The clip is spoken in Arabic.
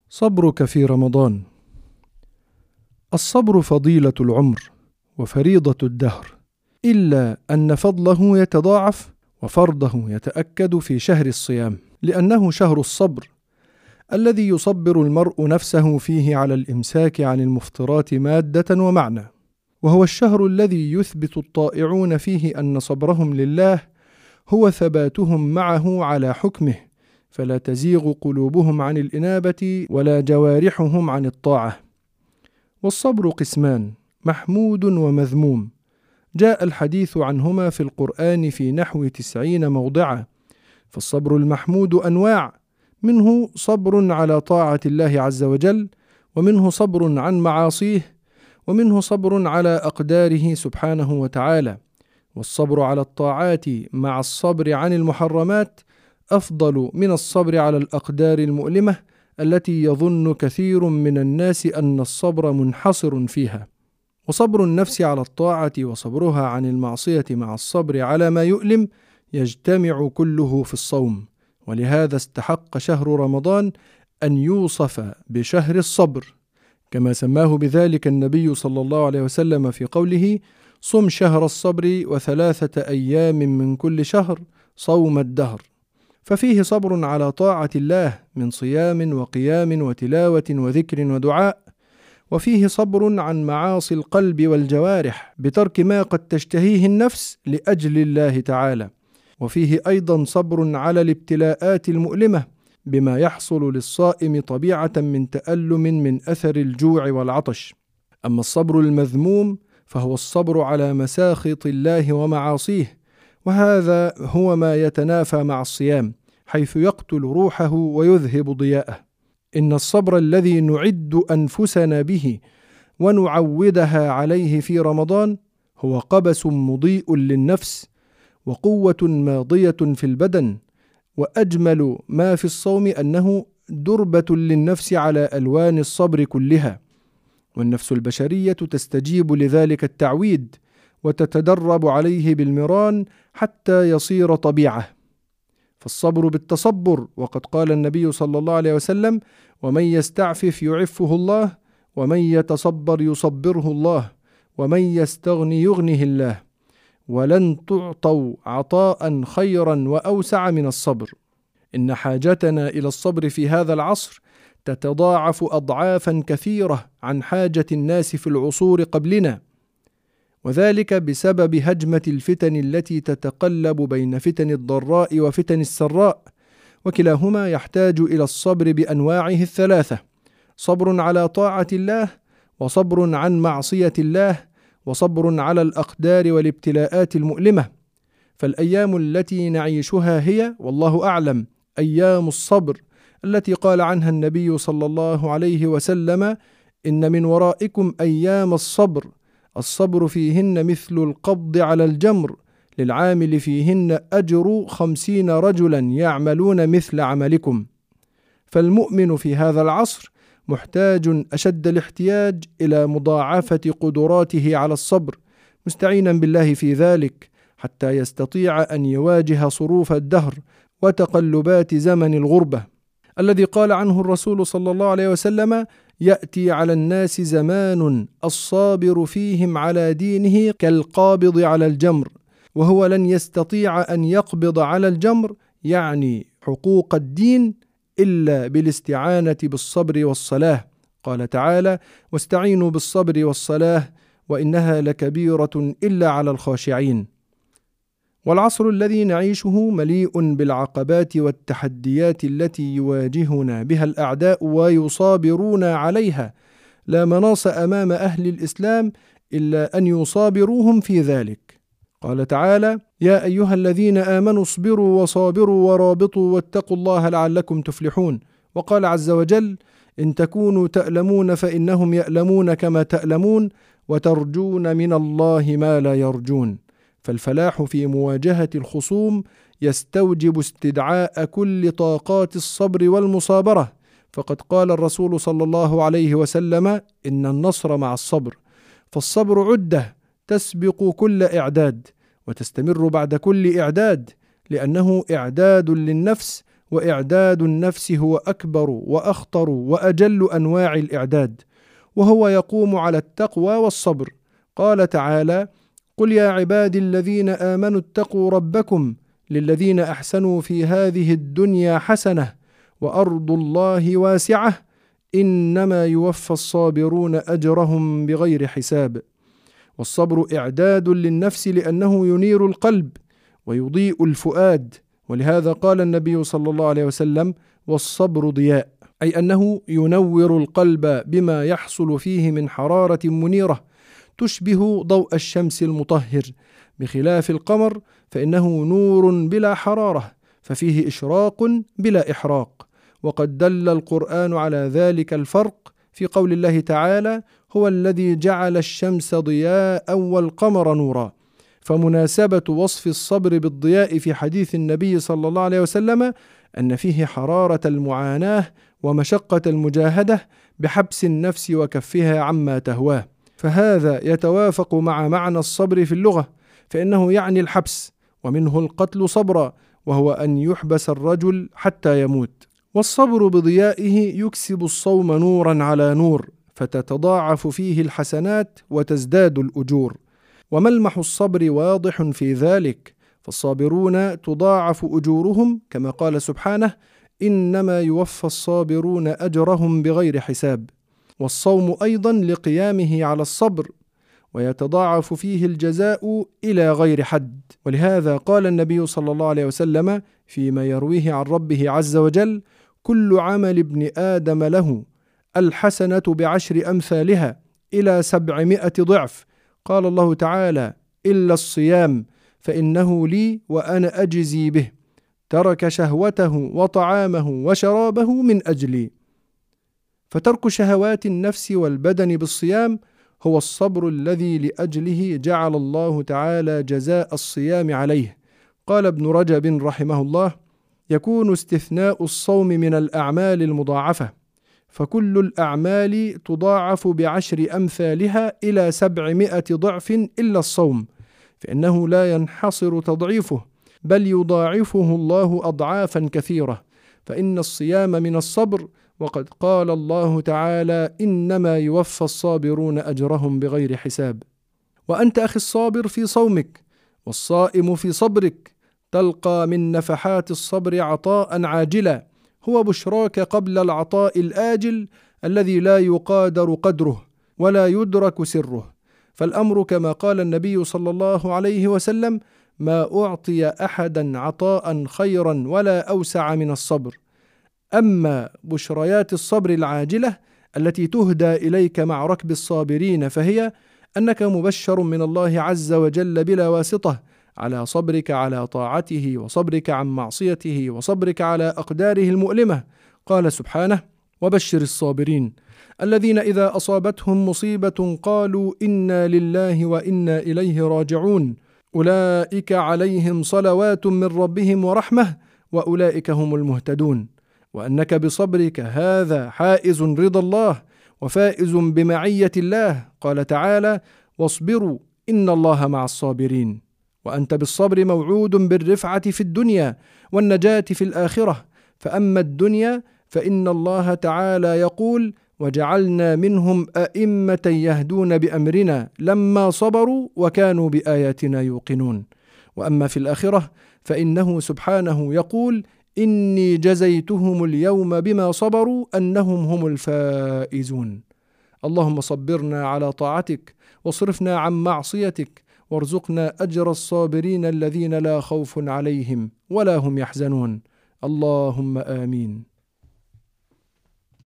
صبرك في رمضان. الصبر فضيلة العمر وفريضة الدهر، إلا أن فضله يتضاعف وفرضه يتأكد في شهر الصيام، لأنه شهر الصبر الذي يصبر المرء نفسه فيه على الإمساك عن المفطرات مادة ومعنى، وهو الشهر الذي يثبت الطائعون فيه أن صبرهم لله هو ثباتهم معه على حكمه، فلا تزيغ قلوبهم عن الإنابة ولا جوارحهم عن الطاعة. والصبر قسمان: محمود ومذموم، جاء الحديث عنهما في القرآن في نحو 90 موضعا. فالصبر المحمود أنواع: منه صبر على طاعة الله عز وجل، ومنه صبر عن معاصيه، ومنه صبر على أقداره سبحانه وتعالى. والصبر على الطاعات مع الصبر عن المحرمات أفضل من الصبر على الأقدار المؤلمة التي يظن كثير من الناس أن الصبر منحصر فيها. وصبر النفس على الطاعة وصبرها عن المعصية مع الصبر على ما يؤلم يجتمع كله في الصوم، ولهذا استحق شهر رمضان أن يوصف بشهر الصبر، كما سماه بذلك النبي صلى الله عليه وسلم في قوله: صم شهر الصبر 3 أيام من كل شهر صوم الدهر. ففيه صبر على طاعة الله من صيام وقيام وتلاوة وذكر ودعاء، وفيه صبر عن معاصي القلب والجوارح بترك ما قد تشتهيه النفس لأجل الله تعالى، وفيه أيضا صبر على الابتلاءات المؤلمة بما يحصل للصائم طبيعة من تألم من أثر الجوع والعطش. أما الصبر المذموم فهو الصبر على مساخط الله ومعاصيه، وهذا هو ما يتنافى مع الصيام، حيث يقتل روحه ويذهب ضياءه. إن الصبر الذي نعد أنفسنا به ونعودها عليه في رمضان هو قبس مضيء للنفس وقوة ماضية في البدن، وأجمل ما في الصوم أنه دربة للنفس على ألوان الصبر كلها، والنفس البشرية تستجيب لذلك التعويد وتتدرب عليه بالمران حتى يصير طبيعة. فالصبر بالتصبر، وقد قال النبي صلى الله عليه وسلم: ومن يستعفف يعفه الله، ومن يتصبر يصبره الله، ومن يستغني يغنه الله، ولن تعطوا عطاء خيرا وأوسع من الصبر. إن حاجتنا إلى الصبر في هذا العصر تتضاعف أضعافا كثيرة عن حاجة الناس في العصور قبلنا، وذلك بسبب هجمة الفتن التي تتقلب بين فتن الضراء وفتن السراء، وكلاهما يحتاج إلى الصبر بأنواعه الثلاثة: صبر على طاعة الله، وصبر عن معصية الله، وصبر على الأقدار والابتلاءات المؤلمة. فالأيام التي نعيشها هي والله أعلم أيام الصبر التي قال عنها النبي صلى الله عليه وسلم: إن من ورائكم أيام الصبر، الصبر فيهن مثل القبض على الجمر، للعامل فيهن أجر 50 رجلا يعملون مثل عملكم. فالمؤمن في هذا العصر محتاج أشد الاحتياج إلى مضاعفة قدراته على الصبر، مستعينا بالله في ذلك حتى يستطيع أن يواجه صروف الدهر وتقلبات زمن الغربة، الذي قال عنه الرسول صلى الله عليه وسلم: يأتي على الناس زمان الصابر فيهم على دينه كالقابض على الجمر، وهو لن يستطيع أن يقبض على الجمر، يعني حقوق الدين، إلا بالاستعانة بالصبر والصلاة. قال تعالى: واستعينوا بالصبر والصلاة وإنها لكبيرة إلا على الخاشعين. والعصر الذي نعيشه مليء بالعقبات والتحديات التي يواجهنا بها الأعداء ويصابرون عليها، لا مناص أمام أهل الإسلام إلا أن يصابروهم في ذلك. قال تعالى: يا أيها الذين آمنوا اصبروا وصابروا ورابطوا واتقوا الله لعلكم تفلحون. وقال عز وجل: إن تكونوا تألمون فإنهم يألمون كما تألمون وترجون من الله ما لا يرجون. فالفلاح في مواجهة الخصوم يستوجب استدعاء كل طاقات الصبر والمصابرة، فقد قال الرسول صلى الله عليه وسلم: إن النصر مع الصبر. فالصبر عدة تسبق كل إعداد وتستمر بعد كل إعداد، لأنه إعداد للنفس وإعداد النفس هو أكبر وأخطر وأجل أنواع الإعداد، وهو يقوم على التقوى والصبر. قال تعالى: قل يا عبادي الذين آمنوا اتقوا ربكم للذين أحسنوا في هذه الدنيا حسنة وأرض الله واسعة إنما يوفى الصابرون أجرهم بغير حساب. والصبر إعداد للنفس لأنه ينير القلب ويضيء الفؤاد، ولهذا قال النبي صلى الله عليه وسلم: والصبر ضياء، أي أنه ينور القلب بما يحصل فيه من حرارة منيرة تشبه ضوء الشمس المطهر، بخلاف القمر فإنه نور بلا حرارة، ففيه إشراق بلا إحراق. وقد دل القرآن على ذلك الفرق في قول الله تعالى: هو الذي جعل الشمس ضياء والقمر نورا. فمناسبة وصف الصبر بالضياء في حديث النبي صلى الله عليه وسلم أن فيه حرارة المعاناة ومشقة المجاهدة بحبس النفس وكفها عما تهواه، فهذا يتوافق مع معنى الصبر في اللغة، فإنه يعني الحبس، ومنه القتل صبرا، وهو أن يحبس الرجل حتى يموت. والصبر بضيائه يكسب الصوم نورا على نور، فتتضاعف فيه الحسنات وتزداد الأجور. وملمح الصبر واضح في ذلك، فالصابرون تضاعف أجورهم كما قال سبحانه: إنما يوفى الصابرون أجرهم بغير حساب. والصوم أيضا لقيامه على الصبر، ويتضاعف فيه الجزاء إلى غير حد. ولهذا قال النبي صلى الله عليه وسلم فيما يرويه عن ربه عز وجل: كل عمل ابن آدم له الحسنة ب10 أمثالها إلى 700 ضعف. قال الله تعالى: إلا الصيام فإنه لي وأنا أجزي به، ترك شهوته وطعامه وشرابه من أجلي. فترك شهوات النفس والبدن بالصيام هو الصبر الذي لأجله جعل الله تعالى جزاء الصيام عليه. قال ابن رجب رحمه الله: يكون استثناء الصوم من الأعمال المضاعفة، فكل الأعمال تضاعف ب10 أمثالها إلى 700 ضعف إلا الصوم، فإنه لا ينحصر تضعيفه، بل يضاعفه الله أضعافا كثيرة، فإن الصيام من الصبر، وقد قال الله تعالى: إنما يوفى الصابرون أجرهم بغير حساب. وأنت أخي الصابر في صومك والصائم في صبرك تلقى من نفحات الصبر عطاء عاجلا، هو بشراك قبل العطاء الآجل الذي لا يقادر قدره ولا يدرك سره. فالأمر كما قال النبي صلى الله عليه وسلم: ما أعطي أحدا عطاء خيرا ولا أوسع من الصبر. أما بشريات الصبر العاجلة التي تهدى إليك مع ركب الصابرين، فهي أنك مبشر من الله عز وجل بلا واسطة على صبرك على طاعته، وصبرك عن معصيته، وصبرك على أقداره المؤلمة. قال سبحانه: وبشر الصابرين الذين إذا أصابتهم مصيبة قالوا إنا لله وإنا إليه راجعون أولئك عليهم صلوات من ربهم ورحمة وأولئك هم المهتدون. وأنك بصبرك هذا حائز رضا الله وفائز بمعية الله. قال تعالى: واصبروا إن الله مع الصابرين. وأنت بالصبر موعود بالرفعة في الدنيا والنجاة في الآخرة. فأما الدنيا فإن الله تعالى يقول: وجعلنا منهم أئمة يهدون بأمرنا لما صبروا وكانوا بآياتنا يوقنون. وأما في الآخرة فإنه سبحانه يقول: إني جزيتهم اليوم بما صبروا أنهم هم الفائزون. اللهم صبرنا على طاعتك واصرفنا عن معصيتك، وارزقنا أجر الصابرين الذين لا خوف عليهم ولا هم يحزنون. اللهم آمين.